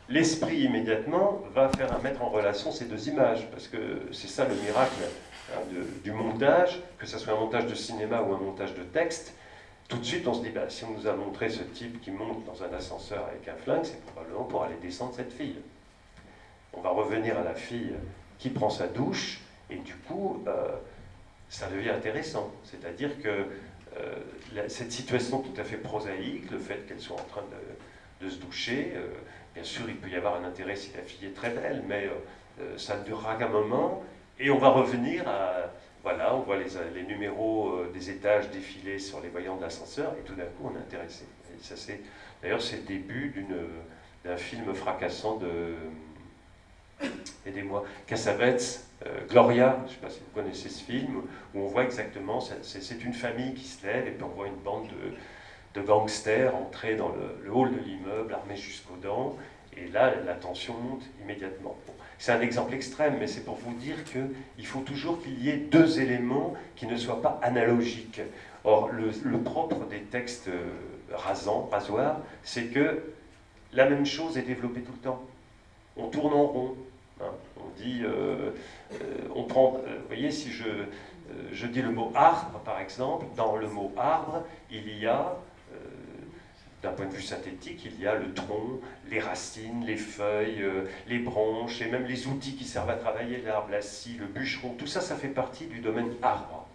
l'esprit immédiatement va mettre en relation ces deux images, parce que c'est ça le miracle du montage, que ce soit un montage de cinéma ou un montage de texte. Tout de suite, on se dit, bah, si on nous a montré ce type qui monte dans un ascenseur avec un flingue, c'est probablement pour aller descendre cette fille. On va revenir à la fille qui prend sa douche, et du coup, ça devient intéressant. C'est-à-dire que cette situation tout à fait prosaïque, le fait qu'elle soit en train de se doucher, bien sûr, il peut y avoir un intérêt si la fille est très belle, mais ça ne durera qu'un moment, et on va revenir à... Voilà, on voit les numéros des étages défiler sur les voyants de l'ascenseur, et tout d'un coup, on est intéressé. Et ça, d'ailleurs, c'est le début d'un film fracassant de... Aidez-moi, Cassavetes, Gloria, je ne sais pas si vous connaissez ce film, où on voit exactement, c'est une famille qui se lève, et puis on voit une bande de gangsters entrer dans le hall de l'immeuble, armés jusqu'aux dents, et là, la tension monte immédiatement. Bon, c'est un exemple extrême, mais c'est pour vous dire qu'il faut toujours qu'il y ait deux éléments qui ne soient pas analogiques. Or, le propre des textes rasoirs, c'est que la même chose est développée tout le temps. On tourne en rond. Hein. On dit, on prend, vous voyez, si je dis le mot arbre, par exemple, dans le mot arbre, il y a, d'un point de vue synthétique, il y a le tronc, les racines, les feuilles, les branches, et même les outils qui servent à travailler l'arbre, la scie, le bûcheron, tout ça, ça fait partie du domaine arbre.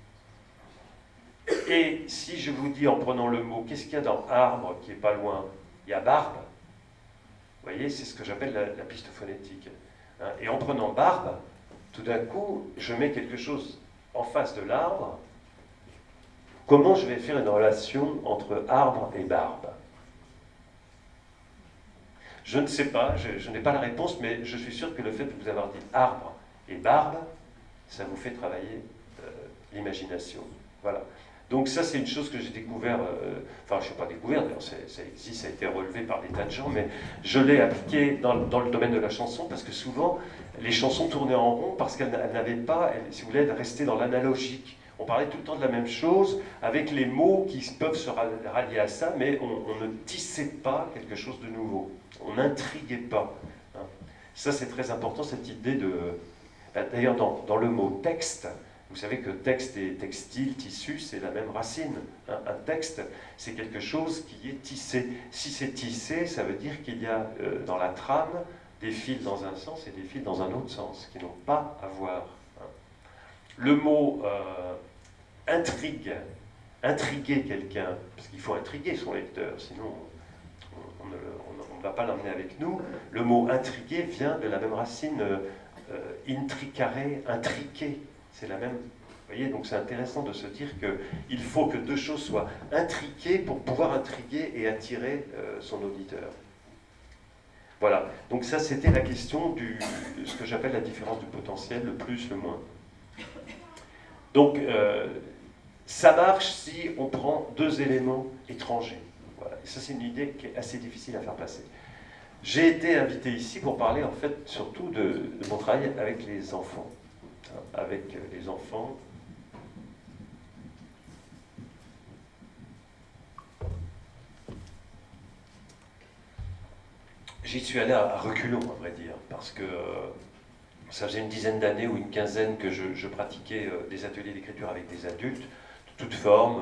Et si je vous dis en prenant le mot, qu'est-ce qu'il y a dans arbre qui est pas loin? Il y a barbe. Vous voyez, c'est ce que j'appelle la piste phonétique. Hein, et en prenant barbe, tout d'un coup, je mets quelque chose en face de l'arbre. Comment je vais faire une relation entre arbre et barbe? Je ne sais pas, je n'ai pas la réponse, mais je suis sûr que le fait de vous avoir dit arbre et barbe, ça vous fait travailler l'imagination. Voilà. Donc ça, c'est une chose que j'ai découvert, enfin, je ne sais pas découvert, d'ailleurs, ça existe, ça a été relevé par des tas de gens, mais je l'ai appliqué dans le domaine de la chanson, parce que souvent, les chansons tournaient en rond parce qu'elles n'avaient pas, si vous voulez, elles restaient dans l'analogique. On parlait tout le temps de la même chose, avec les mots qui peuvent se rallier à ça, mais on ne tissait pas quelque chose de nouveau. On n'intriguait pas. Hein. Ça, c'est très important, cette idée de... D'ailleurs, dans le mot texte, vous savez que texte et textile, tissu, c'est la même racine. Hein. Un texte, c'est quelque chose qui est tissé. Si c'est tissé, ça veut dire qu'il y a dans la trame des fils dans un sens et des fils dans un autre sens, qui n'ont pas à voir. Hein. Le mot intrigue, intriguer quelqu'un, parce qu'il faut intriguer son lecteur, sinon on ne va pas l'emmener avec nous. Le mot intriguer vient de la même racine, intricare, intriquer. C'est la même. Vous voyez, donc c'est intéressant de se dire qu'il faut que deux choses soient intriquées pour pouvoir intriguer et attirer son auditeur. Voilà, donc ça c'était la question de ce que j'appelle la différence du potentiel, le plus, le moins. Donc ça marche si on prend deux éléments étrangers. Voilà. Et ça c'est une idée qui est assez difficile à faire passer. J'ai été invité ici pour parler en fait surtout de mon travail avec les enfants. Avec les enfants. J'y suis allé à reculons, à vrai dire, parce que ça faisait une dizaine d'années ou une quinzaine que je pratiquais des ateliers d'écriture avec des adultes, de toutes formes,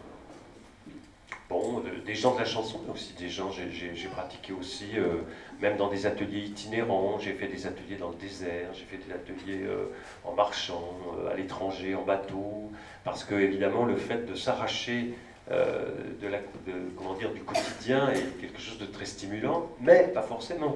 des gens de la chanson, mais aussi des gens, j'ai pratiqué aussi, même dans des ateliers itinérants, j'ai fait des ateliers dans le désert, j'ai fait des ateliers en marchant, à l'étranger, en bateau, parce que évidemment le fait de s'arracher du quotidien est quelque chose de très stimulant, mais pas forcément.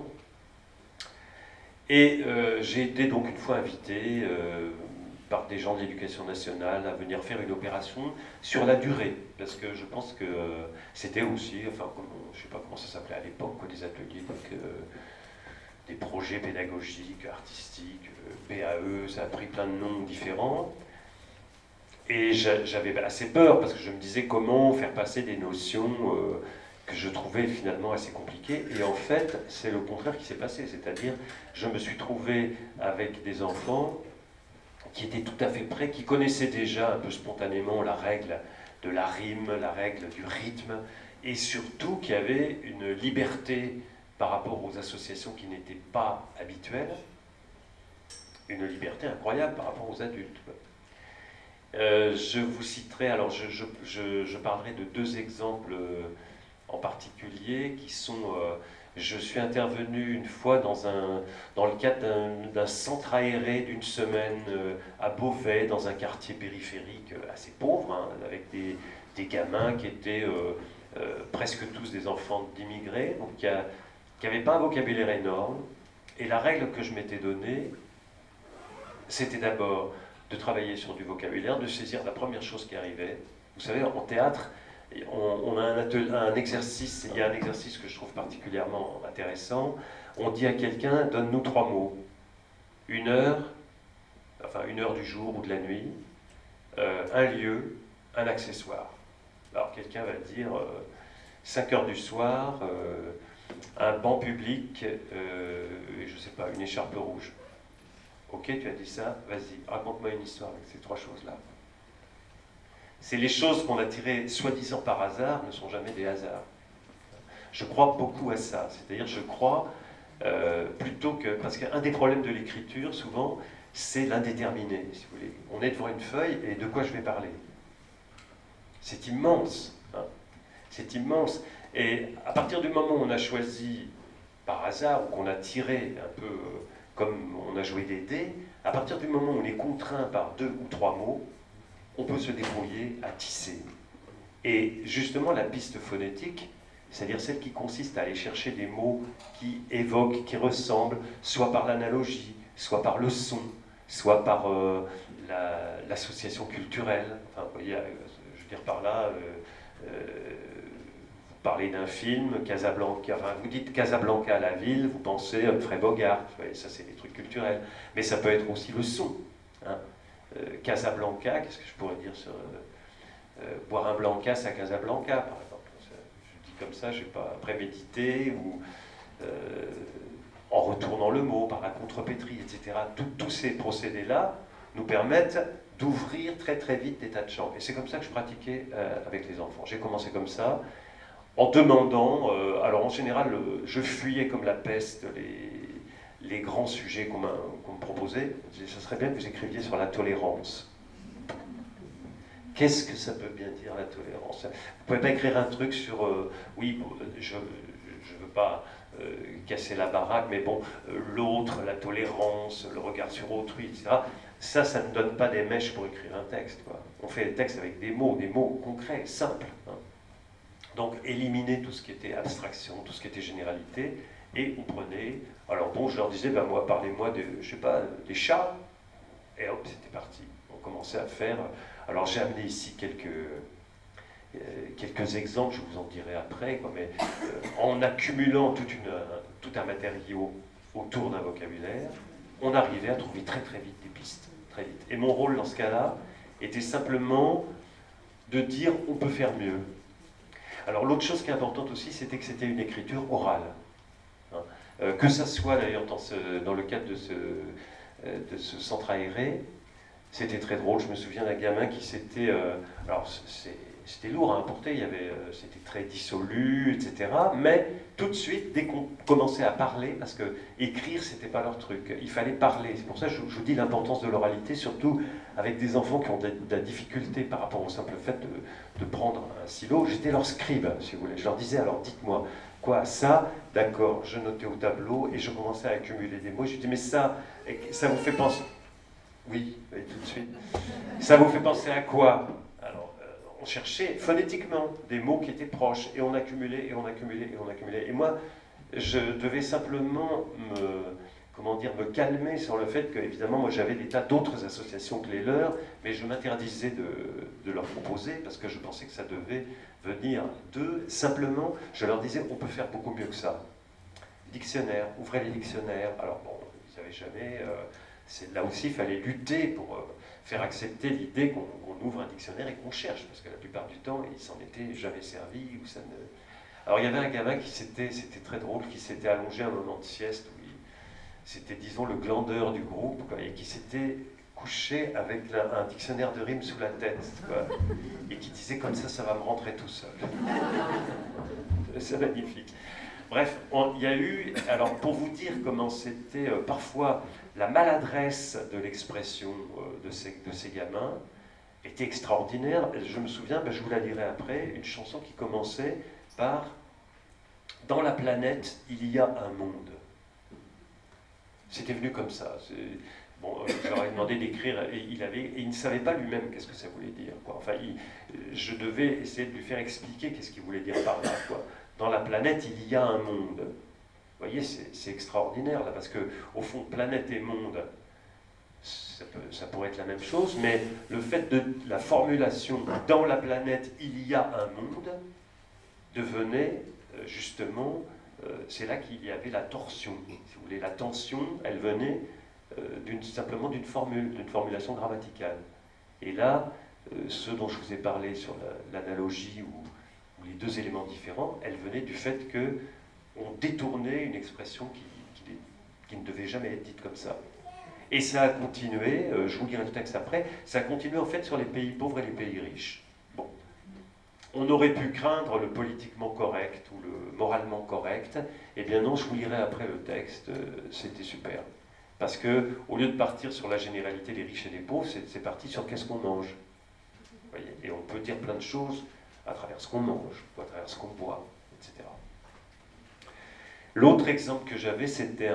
Et j'ai été donc une fois invité par des gens de l'éducation nationale à venir faire une opération sur la durée, parce que je pense que c'était aussi, enfin, je ne sais pas comment ça s'appelait à l'époque, des ateliers, donc, des projets pédagogiques, artistiques, PAE, ça a pris plein de noms différents. Et j'avais assez peur, parce que je me disais comment faire passer des notions que je trouvais finalement assez compliquées. Et en fait, c'est le contraire qui s'est passé, c'est-à-dire je me suis trouvé avec des enfants qui étaient tout à fait prêts, qui connaissaient déjà un peu spontanément la règle de la rime, la règle du rythme, et surtout qui avaient une liberté par rapport aux associations qui n'étaient pas habituelles, une liberté incroyable par rapport aux adultes. Je vous citerai, alors je parlerai de 2 exemples en particulier qui sont... je suis intervenu une fois dans le cadre d'un centre aéré d'une semaine à Beauvais, dans un quartier périphérique assez pauvre, hein, avec des gamins qui étaient presque tous des enfants d'immigrés, donc qui n'avaient pas un vocabulaire énorme. Et la règle que je m'étais donnée, c'était d'abord de travailler sur du vocabulaire, de saisir la première chose qui arrivait. Vous savez, en théâtre, on a un exercice, il y a un exercice que je trouve particulièrement intéressant. On dit à quelqu'un, donne-nous 3 mots. 1 heure, enfin 1 heure du jour ou de la nuit, un lieu, un accessoire. Alors quelqu'un va dire 5 heures du soir, un banc public, je ne sais pas, une écharpe rouge. Ok, tu as dit ça, vas-y, raconte-moi une histoire avec ces 3 choses-là. C'est les choses qu'on a tirées soi-disant par hasard ne sont jamais des hasards. Je crois beaucoup à ça, c'est-à-dire je crois plutôt que... Parce qu'un des problèmes de l'écriture, souvent, c'est l'indéterminé, si vous voulez. On est devant une feuille et de quoi je vais parler? C'est immense, hein. C'est immense. Et à partir du moment où on a choisi par hasard, ou qu'on a tiré un peu... comme on a joué des dés, à partir du moment où on est contraint par 2 ou 3 mots, on peut se débrouiller à tisser. Et justement, la piste phonétique, c'est-à-dire celle qui consiste à aller chercher des mots qui évoquent, qui ressemblent, soit par l'analogie, soit par le son, soit par l'association culturelle. Enfin, vous voyez, je veux dire par là... vous parlez d'un film, Casablanca, enfin, vous dites Casablanca, la ville, vous pensez Humphrey Bogart, ça c'est des trucs culturels, mais ça peut être aussi le son. Hein. Casablanca, qu'est-ce que je pourrais dire sur boire un Blancas à Casablanca, par exemple. Je dis comme ça, je n'ai pas prémédité, ou en retournant le mot, par la contrepétrie, etc. Tous ces procédés-là nous permettent d'ouvrir très très vite des tas de champs. Et c'est comme ça que je pratiquais avec les enfants. J'ai commencé comme ça, en demandant, alors en général, je fuyais comme la peste les grands sujets qu'on me proposait. Je disais, ça serait bien que vous écriviez sur la tolérance. Qu'est-ce que ça peut bien dire, la tolérance? Vous ne pouvez pas écrire un truc sur, oui, je ne veux pas casser la baraque, mais bon, l'autre, la tolérance, le regard sur autrui, etc. Ça ne donne pas des mèches pour écrire un texte, quoi. On fait des textes avec des mots concrets, simples, hein. Donc, éliminer tout ce qui était abstraction, tout ce qui était généralité, et on prenait... Alors bon, je leur disais, ben moi, parlez-moi de, je sais pas, des chats, et hop, c'était parti. On commençait à faire... Alors, j'ai amené ici quelques exemples, je vous en dirai après, quoi, mais en accumulant tout un matériau autour d'un vocabulaire, on arrivait à trouver très très vite des pistes, très vite. Et mon rôle dans ce cas-là était simplement de dire, on peut faire mieux. Alors l'autre chose qui est importante aussi, c'était que c'était une écriture orale. Hein. Que ça soit d'ailleurs dans le cadre de ce centre aéré, c'était très drôle. Je me souviens d'un gamin qui s'était... alors c'était lourd à importer, c'était très dissolu, etc. Mais tout de suite, dès qu'on commençait à parler, parce que écrire, c'était pas leur truc, il fallait parler. C'est pour ça que je vous dis l'importance de l'oralité, surtout avec des enfants qui ont de la difficulté par rapport au simple fait de prendre un stylo. J'étais leur scribe, si vous voulez. Je leur disais, alors dites-moi, quoi, ça, d'accord, je notais au tableau et je commençais à accumuler des mots. Je dis, mais ça vous fait penser... Oui, tout de suite. Ça vous fait penser à quoi? On cherchait phonétiquement des mots qui étaient proches, et on accumulait, et on accumulait, et on accumulait. Et moi, je devais simplement me calmer sur le fait que, évidemment, moi j'avais des tas d'autres associations que les leurs, mais je m'interdisais de leur proposer, parce que je pensais que ça devait venir d'eux. Simplement, je leur disais, on peut faire beaucoup mieux que ça. Dictionnaire, ouvrez les dictionnaires. Alors bon, ils n'avaient jamais... là aussi, il fallait lutter pour... faire accepter l'idée qu'on ouvre un dictionnaire et qu'on cherche, parce que la plupart du temps, il s'en était jamais servi. Ou ça ne... Alors il y avait un gamin c'était très drôle, qui s'était allongé un moment de sieste, où c'était, disons, le glandeur du groupe, quoi, et qui s'était couché avec un dictionnaire de rimes sous la tête, quoi, et qui disait, comme ça va me rentrer tout seul. C'est magnifique. Bref, il y a eu, alors pour vous dire comment c'était parfois la maladresse de l'expression de ces gamins était extraordinaire. Je me souviens, je vous la lirai après, une chanson qui commençait par « Dans la planète, il y a un monde ». C'était venu comme ça. Bon, je leur ai demandé d'écrire et il ne savait pas lui-même qu'est-ce que ça voulait dire, quoi. Enfin, je devais essayer de lui faire expliquer qu'est-ce qu'il voulait dire par là, quoi. Dans la planète, il y a un monde. Vous voyez, c'est extraordinaire là, parce que au fond, planète et monde, ça pourrait être la même chose, mais le fait de la formulation dans la planète, il y a un monde devenait justement, c'est là qu'il y avait la torsion. Si vous voulez, la tension, elle venait simplement d'une formulation grammaticale. Et là, ce dont je vous ai parlé sur l'analogie ou les deux éléments différents, elle venait du fait qu'on détournait une expression qui ne devait jamais être dite comme ça. Et ça a continué, je vous lirai le texte après, ça a continué en fait sur les pays pauvres et les pays riches. Bon. On aurait pu craindre le politiquement correct ou le moralement correct, eh bien non, je vous lirai après le texte, c'était super. Parce que, au lieu de partir sur la généralité des riches et des pauvres, c'est parti sur qu'est-ce qu'on mange. Vous voyez, et on peut dire plein de choses à travers ce qu'on mange, ou à travers ce qu'on boit, etc. L'autre exemple que j'avais, c'était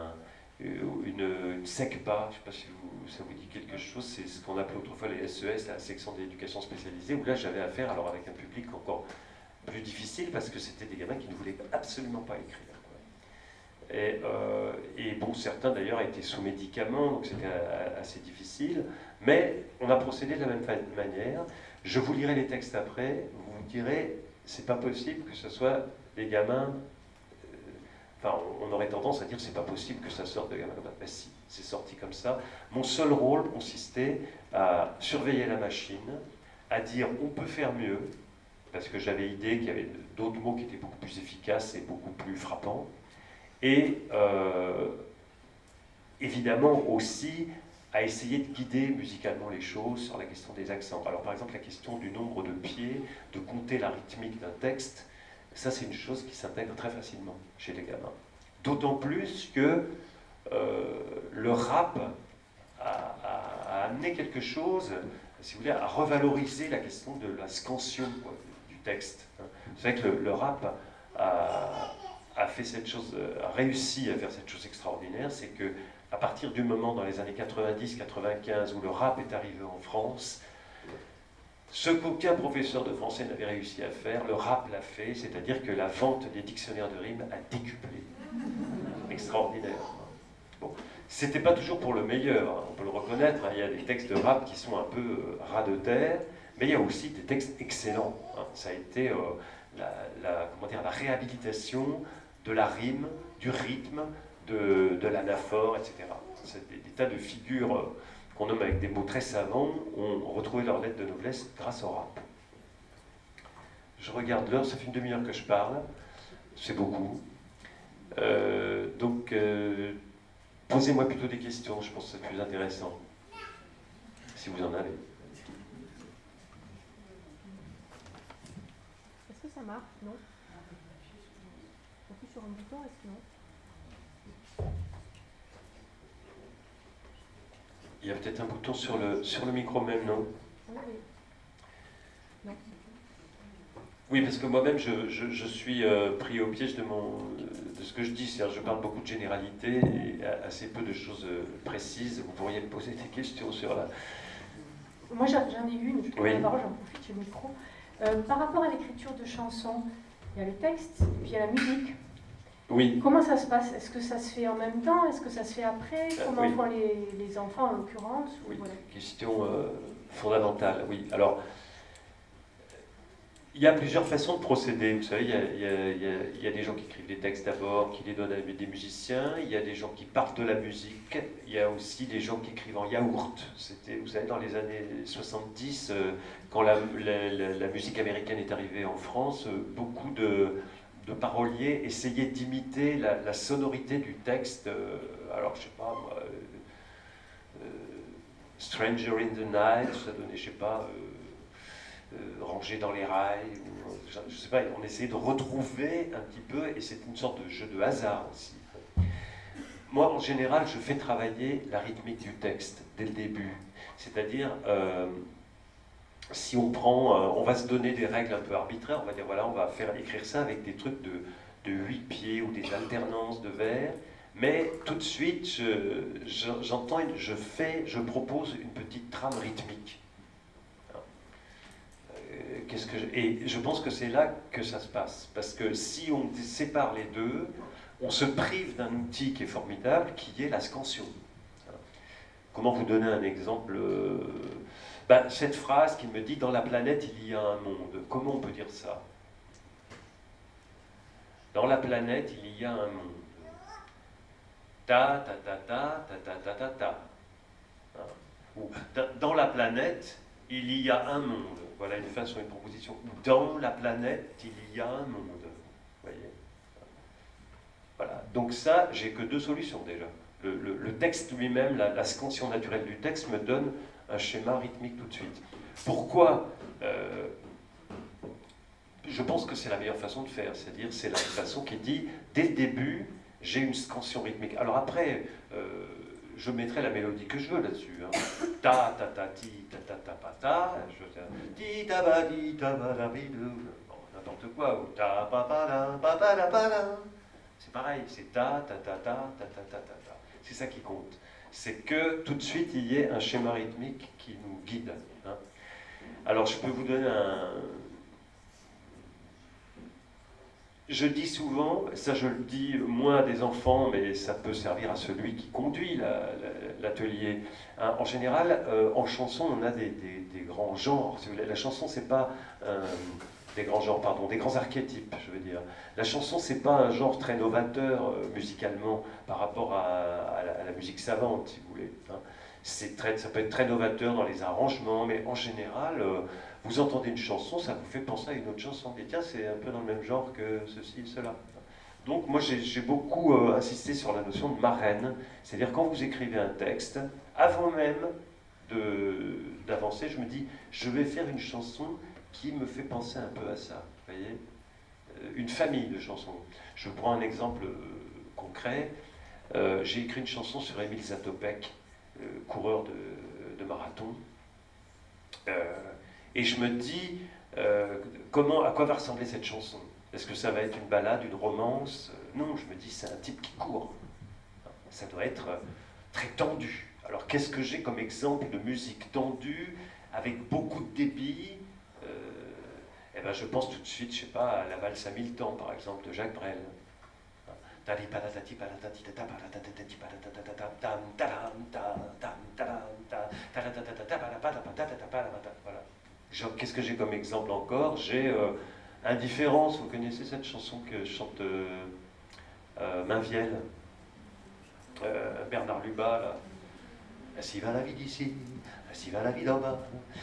une SECPA, je ne sais pas si ça vous dit quelque chose, c'est ce qu'on appelait autrefois les SES, la section d'éducation spécialisée, où là j'avais affaire alors avec un public encore plus difficile, parce que c'était des gamins qui ne voulaient absolument pas écrire. Et bon, certains d'ailleurs étaient sous médicaments, donc c'était assez difficile, mais on a procédé de la même manière. Je vous lirai les textes après, vous vous direz, c'est pas possible que ce soit des gamins. Enfin, on aurait tendance à dire c'est pas possible que ça sorte de gamins comme ça. Ben si, c'est sorti comme ça. Mon seul rôle consistait à surveiller la machine, à dire on peut faire mieux, parce que j'avais idée qu'il y avait d'autres mots qui étaient beaucoup plus efficaces et beaucoup plus frappants. Et évidemment aussi à essayer de guider musicalement les choses sur la question des accents. Alors par exemple la question du nombre de pieds, de compter la rythmique d'un texte, ça c'est une chose qui s'intègre très facilement chez les gamins. D'autant plus que le rap a amené quelque chose, si vous voulez, à revaloriser la question de la scansion du texte. Vous savez que le rap a fait cette chose, a réussi à faire cette chose extraordinaire, c'est que à partir du moment dans les années 90-95 où le rap est arrivé en France, ce qu'aucun professeur de français n'avait réussi à faire, le rap l'a fait, c'est-à-dire que la vente des dictionnaires de rimes a décuplé. Extraordinaire. Bon, c'était pas toujours pour le meilleur, hein, on peut le reconnaître, hein, il y a des textes de rap qui sont un peu ras de terre, mais il y a aussi des textes excellents. Hein. Ça a été la réhabilitation de la rime, du rythme, de l'anaphore, etc. C'est des tas de figures qu'on nomme avec des mots très savants, ont retrouvé leur lettre de noblesse grâce au rap. Je regarde l'heure, ça fait une demi-heure que je parle, c'est beaucoup. Donc, posez-moi plutôt des questions, je pense que c'est plus intéressant, si vous en avez. Est-ce que ça marche? Non. On appuie sur un bouton, est-ce que non? Il y a peut-être un bouton sur le micro même, non? Oui. Non. Oui, parce que moi-même, je suis pris au piège de ce que je dis. C'est-à-dire, je parle beaucoup de généralités et assez peu de choses précises. Vous pourriez me poser des questions sur la... Moi, j'en ai une, je prends oui. la parole, j'en profite, j'ai le micro. Par rapport à l'écriture de chansons, il y a le texte et puis il y a la musique. Oui. Comment ça se passe? Est-ce que ça se fait en même temps? Est-ce que ça se fait après? Comment oui. font les enfants en l'occurrence? Oui, voilà. Question fondamentale, oui. Alors, il y a plusieurs façons de procéder. Vous savez, il y a des gens qui écrivent des textes d'abord, qui les donnent à des musiciens. Il y a des gens qui partent de la musique. Il y a aussi des gens qui écrivent en yaourt. C'était, vous savez, dans les années 70, quand la musique américaine est arrivée en France, beaucoup de paroliers essayaient d'imiter la sonorité du texte. Alors, je sais pas, moi, Stranger in the Night, ça donnait, je sais pas... rangé dans les rails, ou, je sais pas, on essayait de retrouver un petit peu, et c'est une sorte de jeu de hasard aussi. Moi, en général, je fais travailler la rythmique du texte dès le début. C'est-à-dire, si on prend, on va se donner des règles un peu arbitraires, on va dire, voilà, on va faire écrire ça avec des trucs de 8 pieds ou des alternances de vers, mais tout de suite, j'entends, je propose une petite trame rythmique. Et je pense que c'est là que ça se passe, parce que si on sépare les deux, on se prive d'un outil qui est formidable, qui est la scansion. Comment vous donner un exemple? Cette phrase qui me dit « Dans la planète, il y a un monde ». Comment on peut dire ça? Dans la planète, il y a un monde. Ta, ta, ta, ta, ta, ta, ta, ta, ta. Ou dans la planète, il y a un monde. Voilà une fin sur une proposition. Dans la planète, il y a un monde. Vous voyez? Voilà. Donc ça, j'ai que deux solutions déjà. Le texte lui-même, la scansion naturelle du texte me donne un schéma rythmique tout de suite. Pourquoi je pense que c'est la meilleure façon de faire, c'est-à-dire c'est la façon qui dit, dès le début, j'ai une scansion rythmique. Alors après, je mettrai la mélodie que je veux là-dessus. Hein. Ta, ta, ta, ti, ta, ta, ta, pa, ta, ti, ta, ba, di, ta, ba, da, bi, do. Bon, n'importe quoi, ou ta, pa, pa, da, pa, pa, da, pa, da. C'est pareil, c'est ta, ta, ta, ta, ta, ta, ta, ta, ta. C'est ça qui compte. C'est que tout de suite, il y ait un schéma rythmique qui nous guide. Hein. Alors, je peux vous donner un... Je dis souvent, ça je le dis moins à des enfants, mais ça peut servir à celui qui conduit l'atelier. Hein, en général, en chanson, on a des grands genres. Si vous voulez. La chanson, c'est pas des grands genres, pardon, des grands archétypes, je veux dire. La chanson, c'est pas un genre très novateur musicalement par rapport à la musique savante, si vous voulez. Hein. Ça peut être très novateur dans les arrangements, mais en général, vous entendez une chanson, ça vous fait penser à une autre chanson. Et tiens, c'est un peu dans le même genre que ceci et cela. Donc moi, j'ai beaucoup insisté sur la notion de marraine, c'est-à-dire quand vous écrivez un texte, avant même d'avancer, je me dis, je vais faire une chanson qui me fait penser un peu à ça. Vous voyez, une famille de chansons. Je prends un exemple concret. J'ai écrit une chanson sur Émile Zatopek, coureur de marathon. Et je me dis, à quoi va ressembler cette chanson? Est-ce que ça va être une ballade, une romance? Non, je me dis, c'est un type qui court. Ça doit être très tendu. Alors, qu'est-ce que j'ai comme exemple de musique tendue, avec beaucoup de débit? Je pense tout de suite, je sais pas, à la valse à 1000 temps, par exemple, de Jacques Brel. Voilà. Qu'est-ce que j'ai comme exemple encore? J'ai Indifférence, vous connaissez cette chanson que chante Mainvielle, Bernard Lubat, là. Ainsi va la vie d'ici, ainsi va la vie d'en bas.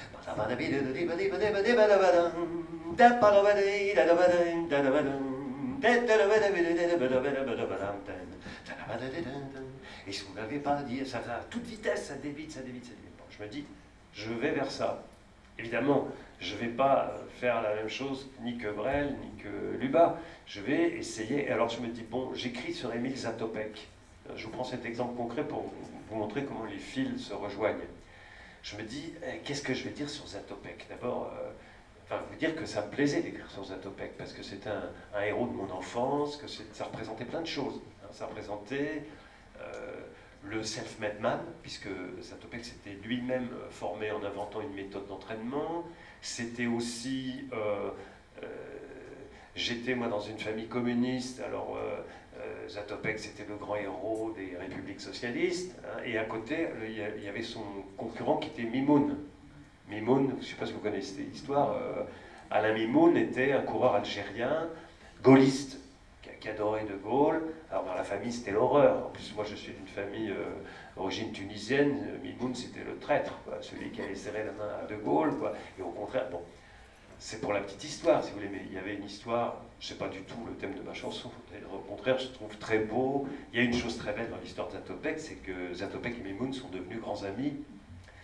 Et si vous ne l'avez pas dit, ça va à toute vitesse, ça débite, ça débite, ça débite. Bon, je me dis, je vais vers ça. Évidemment, je ne vais pas faire la même chose ni que Brel, ni que Lubat. Je vais essayer. Et alors je me dis, bon, j'écris sur Émile Zatopek. Je vous prends cet exemple concret pour vous montrer comment les fils se rejoignent. Je me dis, qu'est-ce que je vais dire sur Zatopek? D'abord, vous dire que ça me plaisait d'écrire sur Zatopek, parce que c'était un héros de mon enfance, que ça représentait plein de choses. Ça représentait le self-made man, puisque Zatopek s'était lui-même formé en inventant une méthode d'entraînement. C'était aussi... j'étais, moi, dans une famille communiste, alors Zatopek, c'était le grand héros des républiques socialistes, hein, et à côté, il y avait son concurrent qui était Mimoun. Mimoun, je ne sais pas si vous connaissez l'histoire, Alain Mimoun était un coureur algérien, gaulliste, qui adorait De Gaulle. Alors dans la famille, c'était l'horreur. En plus, moi, je suis d'une famille d'origine tunisienne. Mimoun, c'était le traître, quoi, celui qui allait serrer la main à De Gaulle, quoi. Et au contraire, bon, c'est pour la petite histoire, si vous voulez, mais il y avait une histoire, je ne sais pas du tout le thème de ma chanson, au contraire, je trouve très beau. Il y a une chose très belle dans l'histoire de Zatopek, c'est que Zatopek et Mimoun sont devenus grands amis.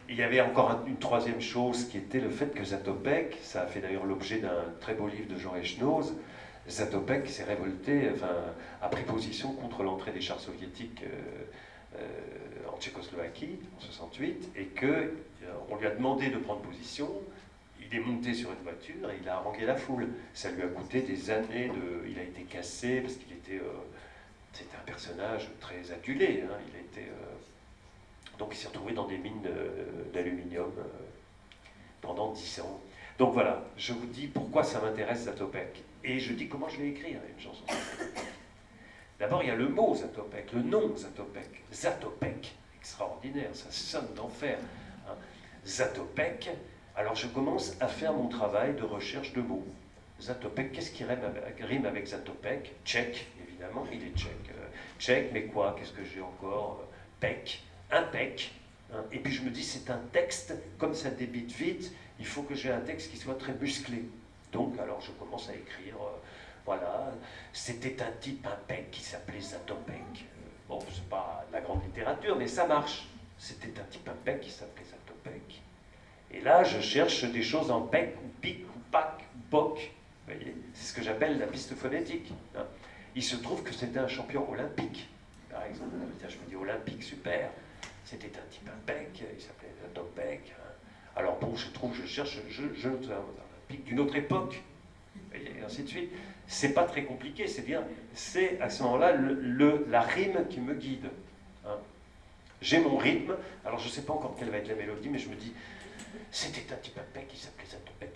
il y avait encore une troisième chose qui était le fait que Zatopek, ça a fait d'ailleurs l'objet d'un très beau livre de Jean Echnoz, Zatopek s'est révolté, enfin, a pris position contre l'entrée des chars soviétiques en Tchécoslovaquie en 68, et qu'on lui a demandé de prendre position. Il est monté sur une voiture et il a harangué la foule. Ça lui a coûté des années de... Il a été cassé parce qu'il était... c'était un personnage très adulé. Hein. Il a été... donc il s'est retrouvé dans des mines d'aluminium pendant 10 ans. Donc voilà, je vous dis pourquoi ça m'intéresse Zatopek. Et je dis comment je vais écrire une chanson. D'abord, il y a le mot Zatopek, le nom Zatopek. Zatopek, extraordinaire, ça sonne d'enfer. Hein. Zatopek, alors je commence à faire mon travail de recherche de mots. Zatopek, qu'est-ce qui rime avec Zatopek? Tchèque, évidemment, il est tchèque. Tchèque, mais quoi? Qu'est-ce que j'ai encore? Pek, un pek. Hein. Et puis je me dis, c'est un texte, comme ça débite vite, il faut que j'ai un texte qui soit très musclé. Donc, alors je commence à écrire, voilà, c'était un type, un pek qui s'appelait Zatopek. Bon, c'est pas de la grande littérature, mais ça marche. C'était un type, un pek qui s'appelait Zatopek. Et là, je cherche des choses en pek, ou pic, ou pac, ou poc. Vous voyez, c'est ce que j'appelle la piste phonétique. Hein. Il se trouve que c'était un champion olympique, par exemple. Je me dis, olympique, super. C'était un type, un pek, il s'appelait Zatopek. Hein. Alors bon, je cherche, je note un olympique d'une autre époque. Et ainsi de suite. C'est pas très compliqué, c'est à ce moment-là la rime qui me guide. Hein. J'ai mon rythme, alors je sais pas encore quelle va être la mélodie, mais je me dis, c'était un type impec qui s'appelait Zatopek.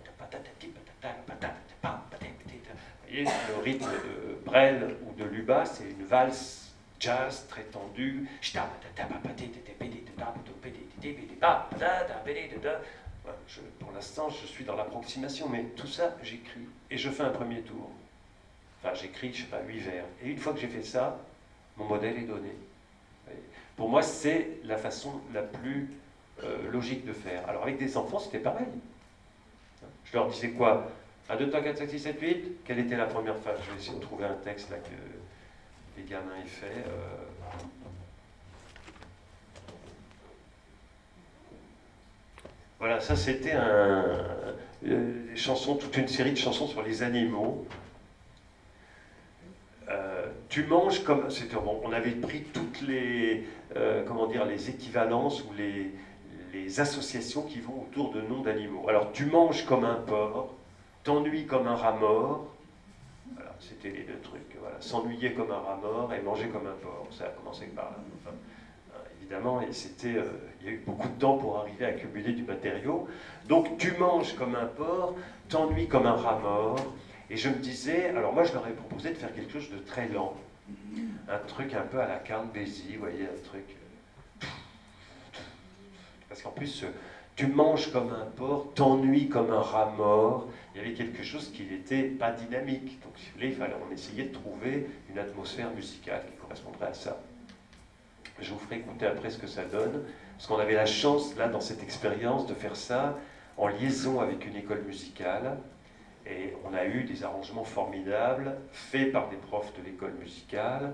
Vous voyez, le rythme de Brel ou de Luba, c'est une valse jazz très tendue. Pour l'instant, je suis dans l'approximation, mais tout ça, j'écris. Et je fais un premier tour. Enfin, j'écris, je ne sais pas, 8 vers. Et une fois que j'ai fait ça, mon modèle est donné. Pour moi, c'est la façon la plus logique de faire. Alors, avec des enfants, c'était pareil. Je leur disais quoi? 1, 2, 3, 4, 5, 6, 7, 8. Quelle était la première phrase? Je vais essayer de trouver un texte là que les gamins aient fait. Voilà, ça c'était toute une série de chansons sur les animaux. Tu manges comme... Bon, on avait pris toutes les, les équivalences ou les associations qui vont autour de noms d'animaux. Alors, tu manges comme un porc, t'ennuies comme un rat mort. Voilà, c'était les deux trucs. Voilà. S'ennuyer comme un rat mort et manger comme un porc. Ça a commencé par là. Enfin, évidemment, et il y a eu beaucoup de temps pour arriver à accumuler du matériau. Donc, tu manges comme un porc, t'ennuies comme un rat mort. Et je me disais, alors moi je leur ai proposé de faire quelque chose de très lent, un truc un peu à la Count Basie, vous voyez, un truc... Parce qu'en plus, tu manges comme un porc, t'ennuies comme un rat mort, il y avait quelque chose qui n'était pas dynamique. Donc si vous voulez, on essayait de trouver une atmosphère musicale qui correspondrait à ça. Je vous ferai écouter après ce que ça donne, parce qu'on avait la chance, là, dans cette expérience, de faire ça en liaison avec une école musicale. Et on a eu des arrangements formidables, faits par des profs de l'école musicale,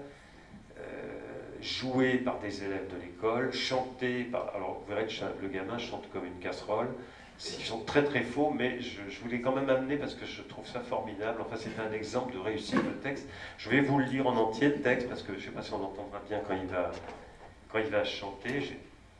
joués par des élèves de l'école, chantés par... Alors, vous verrez que le gamin chante comme une casserole. Ils sont très très faux, mais je voulais quand même amener parce que je trouve ça formidable. Enfin, c'est un exemple de réussite de texte. Je vais vous le lire en entier, le texte, parce que je ne sais pas si on entendra bien quand il va chanter.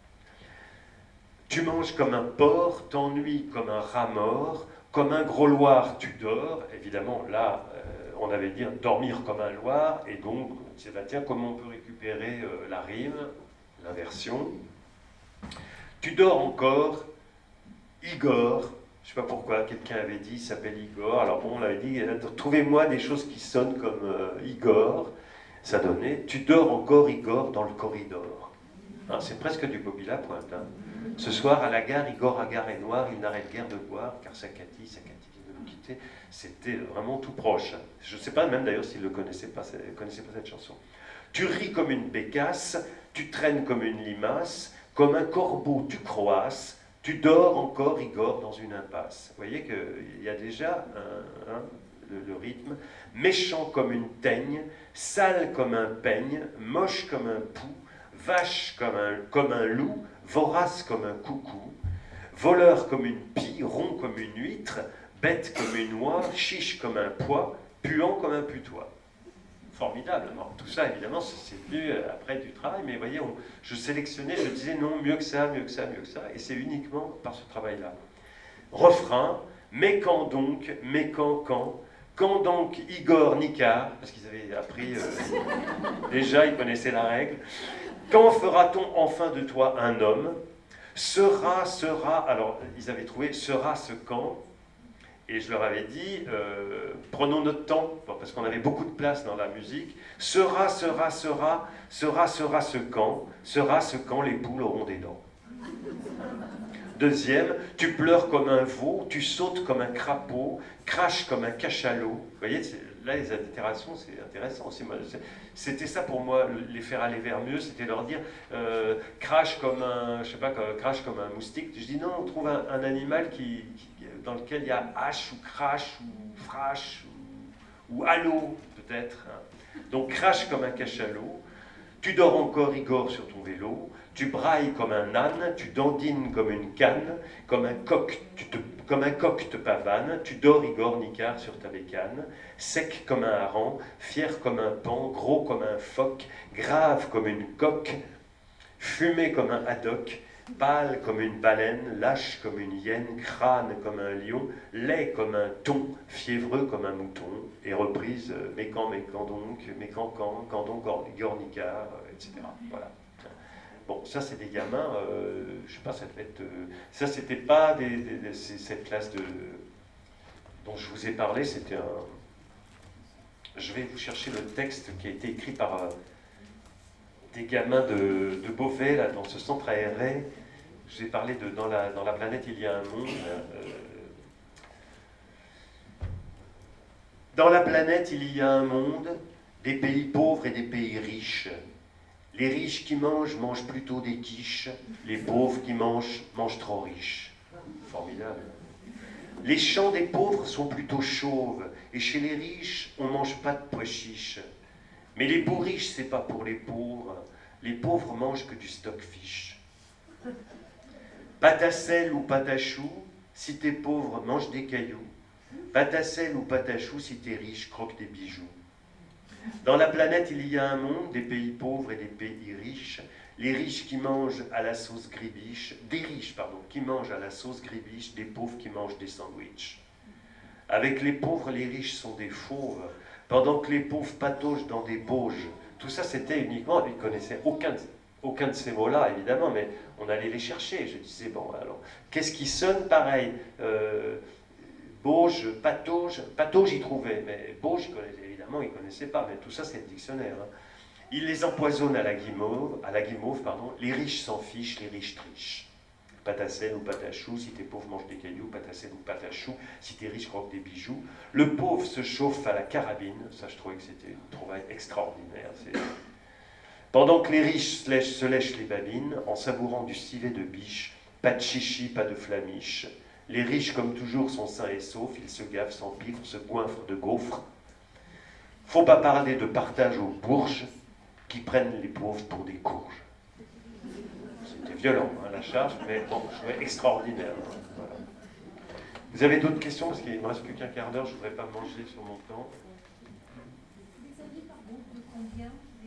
Tu manges comme un porc, t'ennuies comme un rat mort, comme un gros loir, tu dors. Évidemment, là, on avait dit dormir comme un loir, et donc, c'est bah, tiens, comment on peut récupérer la rime, l'inversion. Tu dors encore, Igor. Je ne sais pas pourquoi, quelqu'un avait dit, il s'appelle Igor. Alors bon, on avait dit, trouvez-moi des choses qui sonnent comme Igor. Ça donnait, tu dors encore, Igor, dans le corridor. Hein, c'est presque du Bobby Lapointe. Hein. Ce soir, à la gare, Igor hagard et noir, il n'arrête guère de boire, car sa Cathy vient de nous quitter. C'était vraiment tout proche. Je ne sais pas même d'ailleurs s'il ne connaissait pas cette chanson. Tu ris comme une bécasse, tu traînes comme une limace, comme un corbeau tu croasses, tu dors encore, Igor, dans une impasse. Vous voyez qu'il y a déjà le rythme. Méchant comme une teigne, sale comme un peigne, moche comme un pou, vache comme un loup, vorace comme un coucou, voleur comme une pie, rond comme une huître, bête comme une oie, chiche comme un pois, puant comme un putois. Formidable. Alors, tout ça, évidemment, c'est venu après du travail, mais vous voyez, je sélectionnais, je disais non, mieux que ça, mieux que ça, mieux que ça, et c'est uniquement par ce travail-là. Refrain, mais quand donc, mais quand donc Igor Nicard, parce qu'ils avaient appris, déjà, ils connaissaient la règle, quand fera-t-on enfin de toi un homme? Sera, alors ils avaient trouvé sera ce quand, et je leur avais dit, prenons notre temps, parce qu'on avait beaucoup de place dans la musique, sera ce quand les poules auront des dents. Deuxième, tu pleures comme un veau, tu sautes comme un crapaud, craches comme un cachalot. Vous voyez, là les allitérations, c'est intéressant aussi. C'était ça pour moi, les faire aller vers mieux, c'était leur dire crache comme un, je sais pas, crache comme un moustique. Je dis non, on trouve un animal dans lequel il y a hache ou crache ou frache ou halo peut-être. Donc crache comme un cachalot. Tu dors encore, Igor, sur ton vélo. Tu brailles comme un âne, tu dandines comme une canne, comme un coq te pavane, tu dors, Igor Nicard, sur ta bécane, sec comme un hareng, fier comme un paon, gros comme un phoque, grave comme une coque, fumé comme un haddock, pâle comme une baleine, lâche comme une hyène, crâne comme un lion, laid comme un thon, fiévreux comme un mouton, et reprise, mais quand donc, mais quand donc, Igor Nicard, etc. Voilà. Bon, ça c'est des gamins, je sais pas, ça devait être... ça c'était pas cette classe dont je vous ai parlé, c'était un... Je vais vous chercher le texte qui a été écrit par des gamins de Beauvais, là, dans ce centre aéré. Je vous ai parlé de dans la planète il y a un monde. Dans la planète il y a un monde, des pays pauvres et des pays riches. Les riches qui mangent plutôt des quiches, les pauvres qui mangent trop riches. Formidable. Les champs des pauvres sont plutôt chauves, et chez les riches, on ne mange pas de pois chiches. Mais les bourriches, c'est pas pour les pauvres mangent que du stockfish. Pâte à sel ou pâte à chou, si t'es pauvre, mange des cailloux. Pâte à sel ou pâte à chou, si t'es riche, croque des bijoux. Dans la planète, il y a un monde, des pays pauvres et des pays riches. Les riches qui mangent à la sauce gribiche, des riches, qui mangent à la sauce gribiche, des pauvres qui mangent des sandwichs. Avec les pauvres, les riches sont des fauves, pendant que les pauvres pataugent dans des bauges. Tout ça, c'était uniquement, ils ne connaissaient aucun de ces mots-là, évidemment, mais on allait les chercher. Je disais, bon, alors, qu'est-ce qui sonne pareil Bauge, patauge, patauge, ils trouvaient, mais bauge, évidemment, ils ne connaissaient pas, mais tout ça, c'est le dictionnaire. Hein. Ils les empoisonnent à la guimauve, les riches s'en fichent, les riches trichent. Pâte à sel ou pâte à chou, si t'es pauvre, mange des cailloux, pâte à sel ou pâte à chou, si t'es riche, croque des bijoux. Le pauvre se chauffe à la carabine, ça je trouvais que c'était une trouvaille extraordinaire. Pendant que les riches se lèchent les babines, en savourant du civet de biche, pas de chichi, pas de flamiche. Les riches, comme toujours, sont sains et saufs, ils se gavent, s'empifrent, se goinfrent de gaufres. Faut pas parler de partage aux bourges qui prennent les pauvres pour des courges. C'était violent, hein, la charge, mais bon, je trouvais extraordinaire. Hein, voilà. Vous avez d'autres questions? Parce qu'il ne me reste plus qu'un quart d'heure, je ne voudrais pas manger sur mon temps. Vous aviez par groupe de combien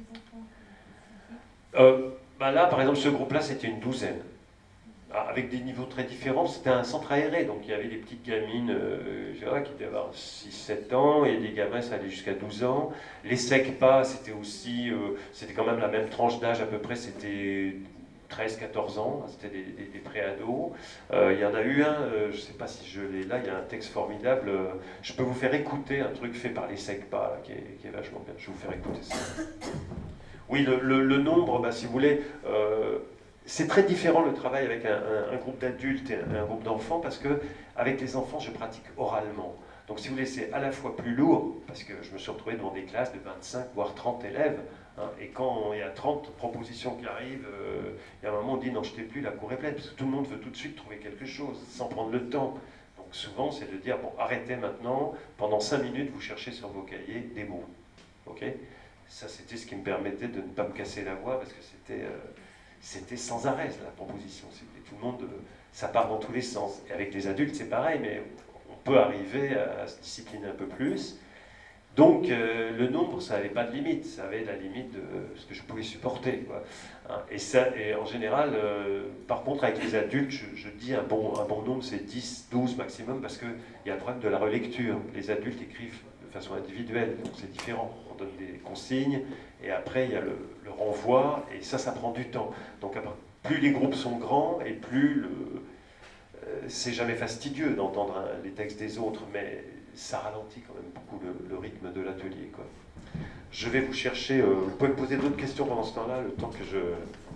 les enfants Là, par exemple, ce groupe-là, c'était une douzaine. Avec des niveaux très différents, c'était un centre aéré, donc il y avait des petites gamines qui devaient avoir 6-7 ans, et des gamins, ça allait jusqu'à 12 ans. Les SECPA, c'était aussi, c'était quand même la même tranche d'âge à peu près, c'était 13-14 ans, c'était des pré-ados. Il y en a eu un, je ne sais pas si je l'ai là, il y a un texte formidable, je peux vous faire écouter un truc fait par les SECPA, là, qui est vachement bien, je vais vous faire écouter ça. Oui, le nombre, si vous voulez... c'est très différent le travail avec un groupe d'adultes et un groupe d'enfants parce que avec les enfants, je pratique oralement. Donc si vous voulez, c'est à la fois plus lourd parce que je me suis retrouvé devant des classes de 25 voire 30 élèves. Hein, et quand il y a 30 propositions qui arrivent, il y a un moment où on dit non, je t'ai plus, la cour est pleine parce que tout le monde veut tout de suite trouver quelque chose sans prendre le temps. Donc souvent, c'est de dire bon, arrêtez maintenant, pendant 5 minutes, vous cherchez sur vos cahiers des mots. Ok ? Ça, c'était ce qui me permettait de ne pas me casser la voix, parce que c'était sans arrêt, la proposition. Tout le monde, ça part dans tous les sens. Et avec les adultes, c'est pareil, mais on peut arriver à se discipliner un peu plus. Donc, le nombre, ça n'avait pas de limite. Ça avait la limite de ce que je pouvais supporter, quoi. Hein, et en général, par contre, avec les adultes, je dis un bon nombre, c'est 10, 12 maximum, parce qu'il y a le problème de la relecture. Les adultes écrivent de façon individuelle, donc c'est différent. On donne des consignes, et après, il y a le renvoi, et ça prend du temps. Donc, plus les groupes sont grands, et plus c'est jamais fastidieux d'entendre les textes des autres, mais ça ralentit quand même beaucoup le rythme de l'atelier, quoi. Je vais vous chercher, vous pouvez me poser d'autres questions pendant ce temps-là, le temps que je...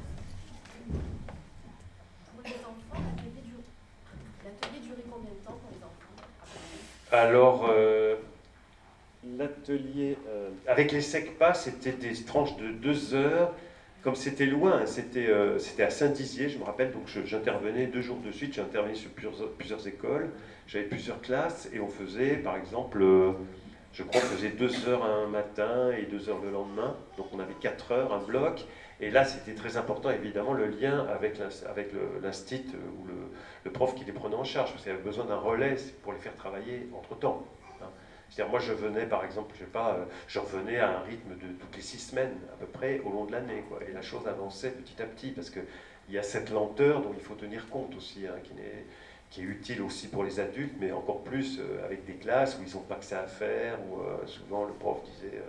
Pour les enfants, l'atelier durait combien de temps pour les enfants? Alors, l'atelier, avec les SECPA, c'était des tranches de 2 heures. Comme c'était loin, c'était à Saint-Dizier, je me rappelle, donc j'intervenais 2 jours de suite, j'ai intervenu sur plusieurs écoles, j'avais plusieurs classes, et on faisait, par exemple, je crois qu'on faisait 2 heures un matin et 2 heures le lendemain, donc on avait 4 heures, un bloc, et là c'était très important, évidemment, le lien avec l'instit ou le prof qui les prenait en charge, parce qu'il y avait besoin d'un relais pour les faire travailler entre-temps. C'est-à-dire, moi, je venais, par exemple, je sais pas, je revenais à un rythme de toutes les 6 semaines, à peu près, au long de l'année, quoi. Et la chose avançait petit à petit, parce qu'il y a cette lenteur dont il faut tenir compte aussi, hein, qui est utile aussi pour les adultes, mais encore plus avec des classes où ils n'ont pas que ça à faire, où souvent le prof disait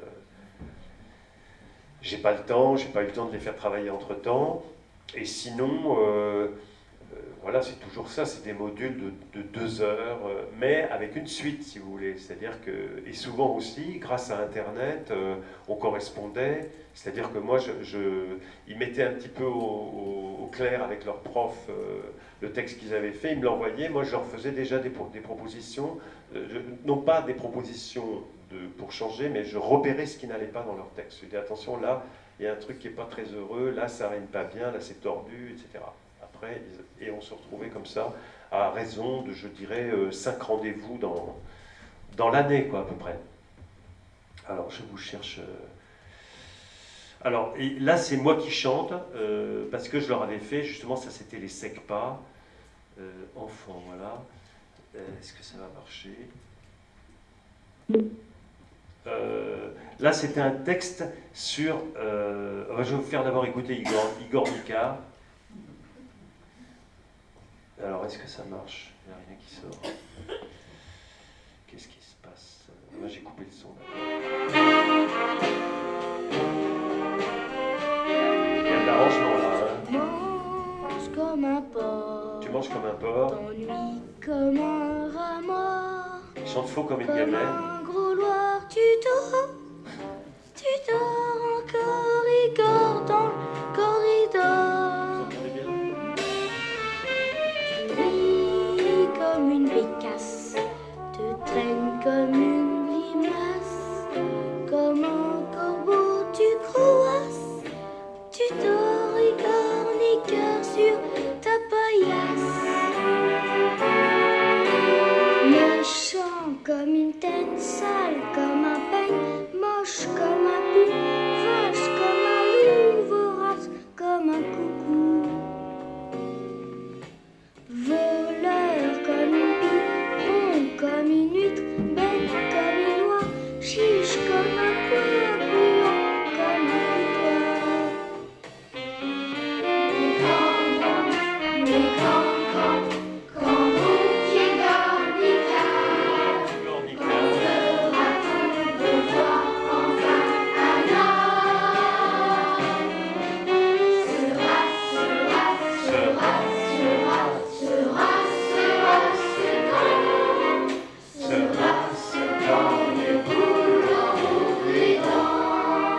j'ai pas le temps, j'ai pas eu le temps de les faire travailler entre-temps. Et sinon, voilà, c'est toujours ça, c'est des modules de 2 heures, mais avec une suite, si vous voulez. C'est-à-dire que, et souvent aussi, grâce à Internet, on correspondait. C'est-à-dire que moi, ils mettaient un petit peu au clair avec leur prof le texte qu'ils avaient fait, ils me l'envoyaient. Moi, je leur faisais déjà des propositions, non pas des propositions pour changer, mais je repérais ce qui n'allait pas dans leur texte. Je disais, attention, là, il y a un truc qui n'est pas très heureux, là, ça rime pas bien, là, c'est tordu, etc. Après, et on se retrouvait comme ça, à raison de, je dirais, 5 rendez-vous dans l'année, quoi, à peu près. Alors, je vous cherche... Alors, et là, c'est moi qui chante, parce que je leur avais fait, justement, ça c'était les SECPA, enfants, voilà. Est-ce que ça va marcher? Là, c'était un texte sur... je vais vous faire d'abord écouter Igor Nicard. Alors, est-ce que ça marche? Il n'y a rien qui sort. Qu'est-ce qui se passe? Moi, j'ai coupé le son. Là. Il y a de l'arrangement, là. Hein. Mange comme un porc. Tu manges comme un porc. T'ennuies comme un rat mort. Chante faux comme une Comme gamelle. un gros loir, tu dors encore, Igor, dans le corridor. Vous entendez bien? Tu ris comme une bécasse, te traînes comme une limace, comme un corbeau tu croasses, tu dors, Igor, niqueur sur ta paillasse. Méchant comme une tête, sale comme un peigne, moche comme un pou, vache comme un loup, vorace comme un coucou. Voleur comme une pie, rond comme une huître, bête comme une oie, chiche comme un pois, puant comme un putois. Les grands, quand vous qui Igor Nicard, Igor Nicard. on sera tout de voir enfin un homme. Sera, dans les boules dans les dents.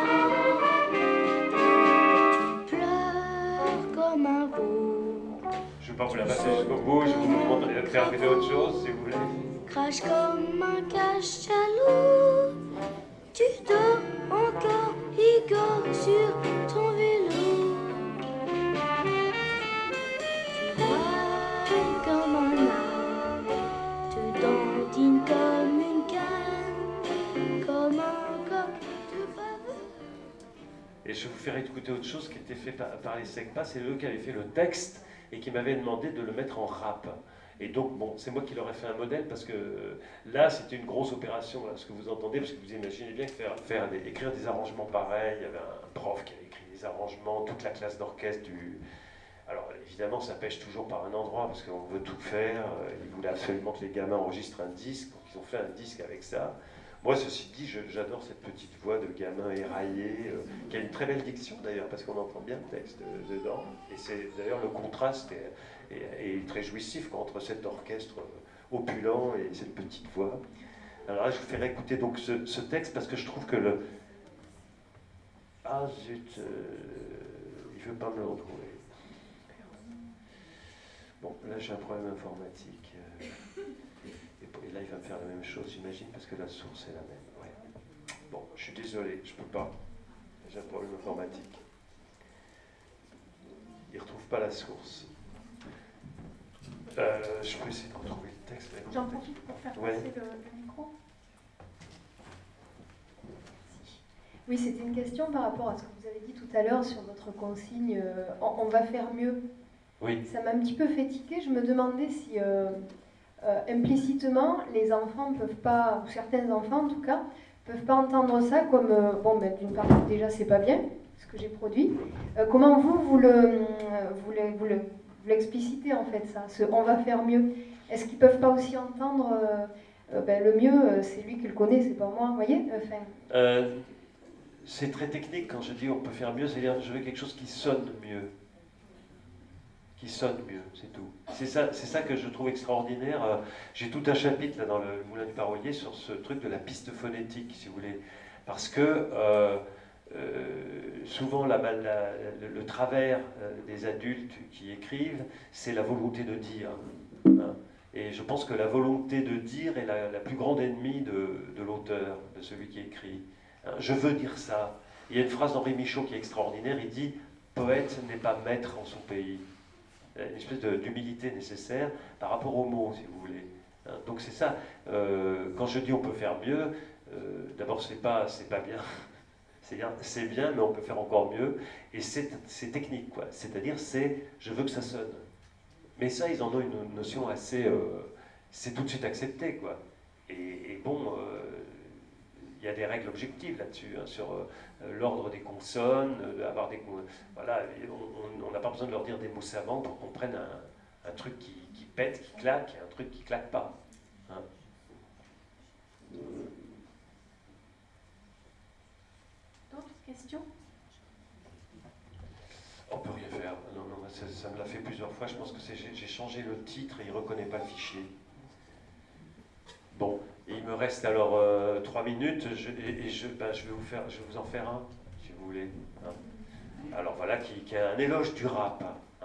Tu pleures comme un veau, Je ne vais pas vous la passer jusqu'au bout, je vais vous faire écouter autre chose, si vous voulez. crache comme un cachalot. Tu dors encore, Igor, sur ton vélo. Tu railles comme un âne, te dandines comme une canne, comme un coq de baveux. Et je vous ferai écouter autre chose qui était fait par les SECPA. C'est eux qui avaient fait le texte et qui m'avaient demandé de le mettre en rap. Et donc, bon, c'est moi qui leur ai fait un modèle parce que là, c'était une grosse opération, là, ce que vous entendez, parce que vous imaginez bien que écrire des arrangements pareils, il y avait un prof qui avait écrit des arrangements, toute la classe d'orchestre du... Alors, évidemment, ça pêche toujours par un endroit, parce qu'on veut tout faire. Ils voulaient absolument que les gamins enregistrent un disque, donc ils ont fait un disque avec ça. Moi, ceci dit, j'adore cette petite voix de gamin éraillé, qui a une très belle diction d'ailleurs, parce qu'on entend bien le texte dedans. Et c'est d'ailleurs le contraste est très jouissif quoi, entre cet orchestre opulent et cette petite voix. Alors là, je vous ferai écouter donc ce texte, parce que je trouve que le... Ah zut, il ne veut pas me le retrouver. Bon, là j'ai un problème informatique. Et là il va me faire la même chose, j'imagine, parce que la source est la même. Ouais. Bon, je suis désolé, je ne peux pas. J'ai un problème informatique. Il ne retrouve pas la source. Je peux essayer de retrouver le texte. J'en profite pour faire passer le micro. Oui, c'était une question par rapport à ce que vous avez dit tout à l'heure sur votre consigne on va faire mieux. Oui. Ça m'a un petit peu fait tiquer. Je me demandais si implicitement les enfants ne peuvent pas, ou certains enfants en tout cas, ne peuvent pas entendre ça comme d'une part déjà c'est pas bien ce que j'ai produit. Comment vous l'explicitez en fait ça, on va faire mieux. Est-ce qu'ils peuvent pas aussi entendre le mieux c'est lui qui le connaît, c'est pas moi, vous voyez c'est très technique quand je dis on peut faire mieux, c'est-à-dire je veux quelque chose qui sonne mieux. Qui sonne mieux, c'est tout. C'est ça que je trouve extraordinaire. J'ai tout un chapitre là, dans le Moulin du Parolier sur ce truc de la piste phonétique, si vous voulez. Parce que souvent le travers des adultes qui écrivent, c'est la volonté de dire. Hein. Et je pense que la volonté de dire est la plus grande ennemie de l'auteur, de celui qui écrit. Hein, je veux dire ça. Il y a une phrase d'Henri Michaud qui est extraordinaire, il dit « Poète n'est pas maître en son pays ». Une espèce d'humilité nécessaire par rapport aux mots, si vous voulez. Hein, donc c'est ça. Quand je dis on peut faire mieux, d'abord c'est pas bien. C'est bien, mais on peut faire encore mieux. Et c'est technique, quoi. C'est-à-dire, je veux que ça sonne. Mais ça, ils en ont une notion assez... c'est tout de suite accepté, quoi. Et bon, il y a des règles objectives là-dessus, hein, sur l'ordre des consonnes, avoir des... Voilà, on n'a pas besoin de leur dire des mots savants pour qu'on prenne un truc qui pète, qui claque, et un truc qui claque pas. Hein. D'autres questions? On peut rien faire. Non, ça me l'a fait plusieurs fois. Je pense que j'ai changé le titre et il ne reconnaît pas le fichier. Bon, et il me reste alors 3 minutes. Je vais vous en faire un, si vous voulez. Hein. Alors voilà, qui a un éloge du rap. Hein.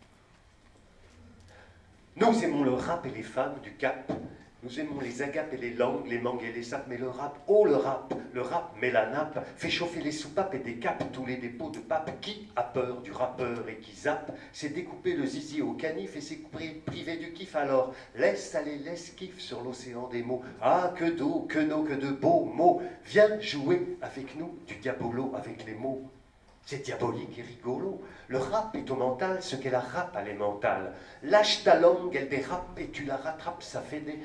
Nous aimons le rap et les femmes du Cap. Nous aimons les agapes et les langues, les mangues et les sapes, mais le rap met la nappe, fait chauffer les soupapes et décape tous les dépôts de pape. Qui a peur du rappeur et qui zappe, c'est découper le zizi au canif et c'est privé du kiff. Alors laisse aller, laisse kiff sur l'océan des mots. Ah, que d'eau, que de beaux mots. Viens jouer avec nous du diabolo avec les mots. C'est diabolique et rigolo. Le rap est au mental ce qu'est la rap à les mentales. Lâche ta langue, elle dérape et tu la rattrapes. Ça fait des.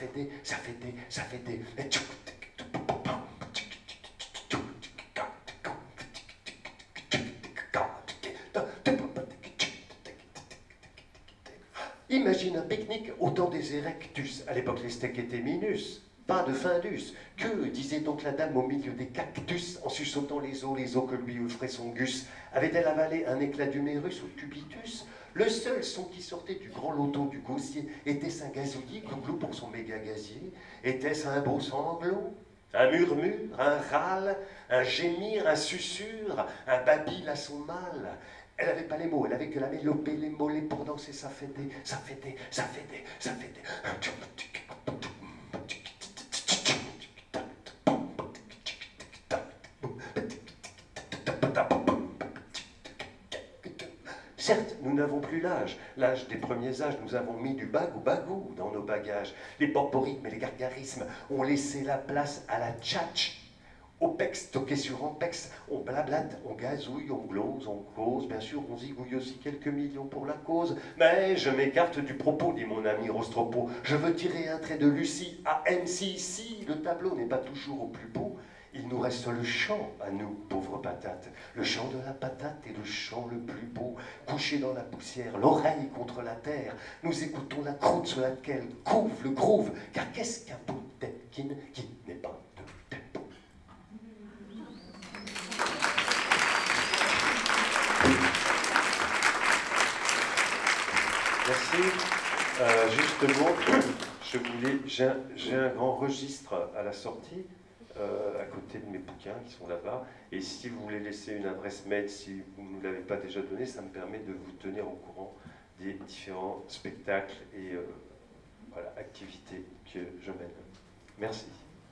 Imagine un pique-nique au temps des Erectus. À l'époque, les steaks étaient minus. Pas de Findus. Que disait donc la dame au milieu des cactus en suçotant les os que lui offrait son gus? Avait-elle avalé un éclat d'humérus ou de cubitus? Le seul son qui sortait du grand loto du gaussier était-ce un gazouillis, glouglou pour son méga gazier? Était-ce un beau sanglot? Un murmure, un râle, un gémir, un susurre, un babil à son mal? Elle n'avait pas les mots, elle avait que la mélopée, les mollets pour danser, ça fait des. Certes, nous n'avons plus l'âge des premiers âges, nous avons mis du bagou dans nos bagages. Les porporismes et les gargarismes ont laissé la place à la tchatch. OPEX, toqué sur Ampex, on blablate, on gazouille, on glose, on cause, bien sûr on zigouille aussi quelques millions pour la cause, mais je m'écarte du propos, dit mon ami Rostropo, je veux tirer un trait de Lucie à MC, si le tableau n'est pas toujours au plus beau, il nous reste le chant à nous, pauvres patates, le chant de la patate est le chant le plus beau, couché dans la poussière, l'oreille contre la terre, nous écoutons la croûte sur laquelle couve le groove, car qu'est-ce qu'un Potemkin qui n'est pas de tempo? Merci. Justement, j'ai un grand registre à la sortie, à côté de mes bouquins qui sont là-bas. Et si vous voulez laisser une adresse mail, si vous ne nous l'avez pas déjà donnée, ça me permet de vous tenir au courant des différents spectacles et voilà, activités que je mène. Merci.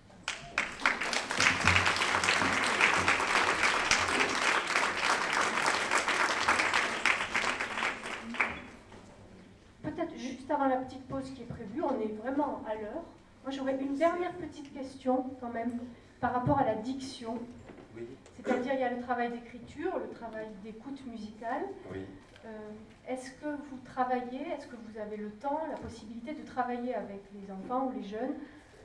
Peut-être juste avant la petite pause qui est prévue, on est vraiment à l'heure. Moi, j'aurais une dernière petite question quand même par rapport à la diction. Oui. C'est-à-dire, il y a le travail d'écriture, le travail d'écoute musicale. Oui. Est-ce que vous travaillez, est-ce que vous avez le temps, la possibilité de travailler avec les enfants ou les jeunes,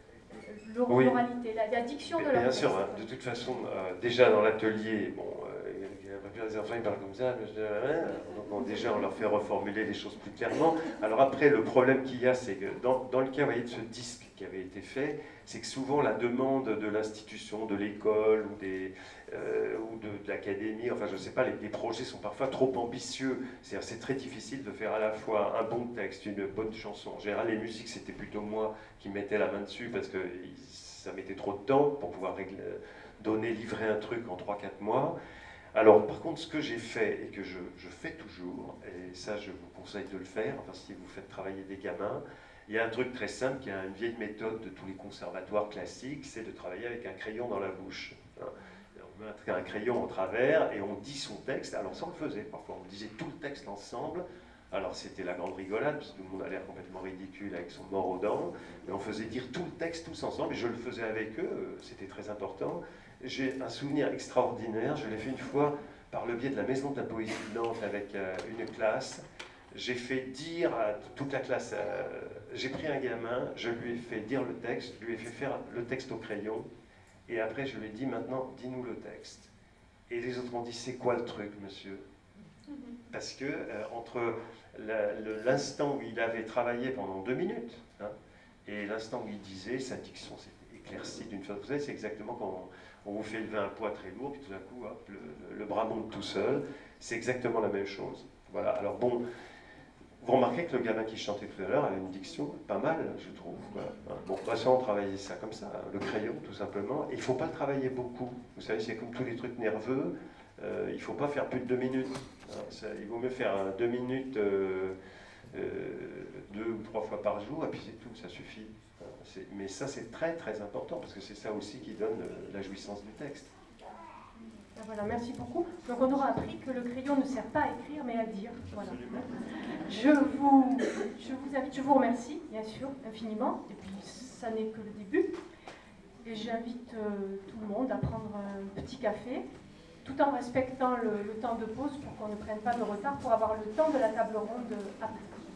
l'oralité, la diction de leur Bien texte? sûr, de toute façon, déjà dans l'atelier, bon, les enfants ils parlent comme ça, donc déjà on leur fait reformuler les choses plus clairement. Alors après, le problème qu'il y a, c'est que dans le cas, vous voyez, de ce disque qui avait été fait, c'est que souvent la demande de l'institution, de l'école ou de l'académie, enfin je ne sais pas, les projets sont parfois trop ambitieux. C'est-à-dire c'est très difficile de faire à la fois un bon texte, une bonne chanson. En général, les musiques, c'était plutôt moi qui mettais la main dessus parce que ça mettait trop de temps pour pouvoir livrer un truc en 3-4 mois. Alors, par contre, ce que j'ai fait et que je fais toujours, et ça je vous conseille de le faire, enfin si vous faites travailler des gamins, il y a un truc très simple qui est une vieille méthode de tous les conservatoires classiques, c'est de travailler avec un crayon dans la bouche. On met un crayon en travers et on dit son texte. Alors ça on le faisait, parfois on disait tout le texte ensemble. Alors c'était la grande rigolade, parce que tout le monde a l'air complètement ridicule avec son mort aux dents, mais on faisait dire tout le texte tous ensemble, et je le faisais avec eux, c'était très important. J'ai un souvenir extraordinaire, je l'ai fait une fois par le biais de la Maison de la Poésie de Nantes avec une classe. J'ai fait dire à toute la classe, j'ai pris un gamin, je lui ai fait dire le texte, je lui ai fait faire le texte au crayon, et après je lui ai dit maintenant, dis-nous le texte. Et les autres ont dit, c'est quoi le truc, monsieur? Parce que entre l'instant où il avait travaillé pendant 2 minutes, et l'instant où il disait, sa diction s'était éclaircie d'une façon. Vous savez, c'est exactement quand on vous fait lever un poids très lourd, puis tout d'un coup, hop, le bras monte tout seul. C'est exactement la même chose. Voilà. Alors bon, vous remarquez que le gamin qui chantait tout à l'heure avait une diction pas mal, je trouve. Voilà. Bon, ça, on travaillait ça comme ça, le crayon, tout simplement. Et il ne faut pas le travailler beaucoup. Vous savez, c'est comme tous les trucs nerveux. Il ne faut pas faire plus de 2 minutes. Il vaut mieux faire 2 minutes 2 ou 3 fois par jour, et puis c'est tout, ça suffit. Mais ça, c'est très très important, parce que c'est ça aussi qui donne la jouissance du texte. Voilà, merci beaucoup. Donc on aura appris que le crayon ne sert pas à écrire, mais à dire. Voilà. Je vous remercie, bien sûr, infiniment. Et puis, ça n'est que le début. Et j'invite tout le monde à prendre un petit café, tout en respectant le temps de pause pour qu'on ne prenne pas de retard, pour avoir le temps de la table ronde après.